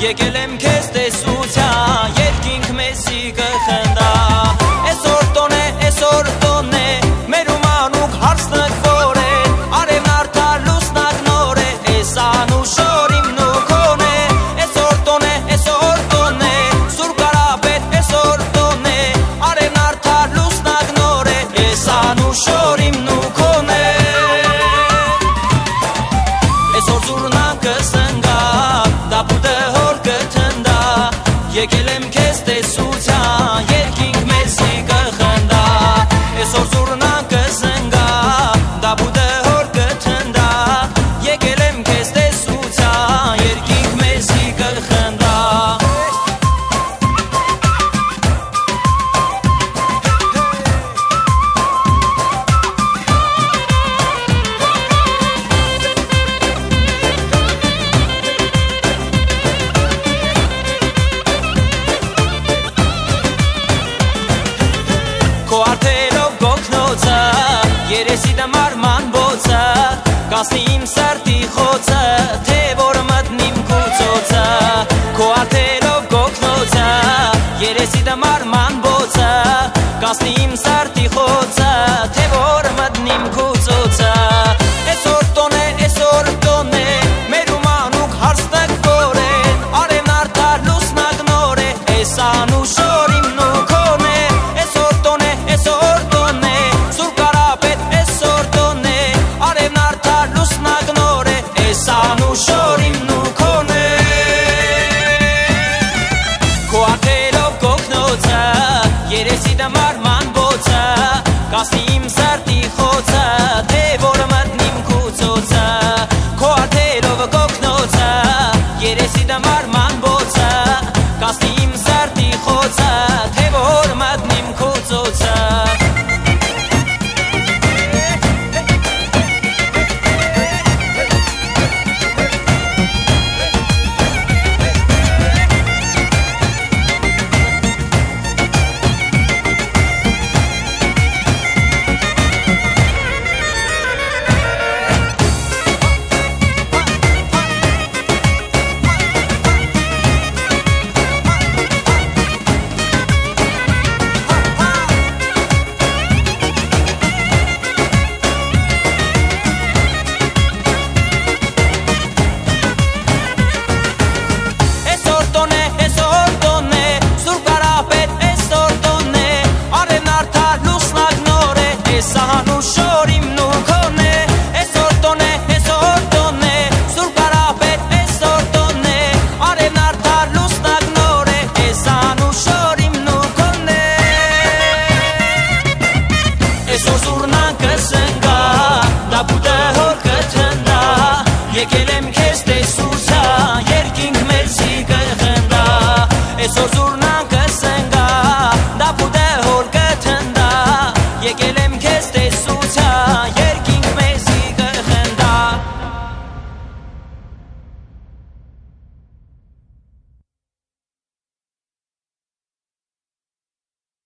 եկել եմ քեզ տեսության, երկինք մեզի կխնդա։ Այսօր տոն է, մեր ու մանուկ հարցնքվոր է, արևն արդար լուսնակ նոր է, այս անուշոր իմ նուքոն է։ Այսօր տոն է, Սուրբ Կարապետ, այսօր տոն է, արևն արդար լուսնակ նոր է, այս անուշոր իմ նուքոն է։ Այսօր զուռնան կսնգա, դապուտը հոր կթնդա, եկել եմ քեզ տեսության, երկինք մեզի կխնդա։ Այսօր զուռնան կսնգա, դապուտը հոր կթնդա, եկել եմ քեզ տեսության, երկինք մեզի կխնդա։ Քո արդերով գոգնոցը, երեսի դմարման բոցը, կասնի իմ սրտի խոցը, թե որ մտնիմ կուծոցը։ Քո արդերով գոգնոցը, երեսի դմարման բոցը, կասնի իմ սրտի խոցը, թե որ մտնիմ կուծոցը։ Այսօր տոն է, մեր ու մանուկ հարցնքվոր են, արևն արդար լուսնակ նոր է, այս անուշոր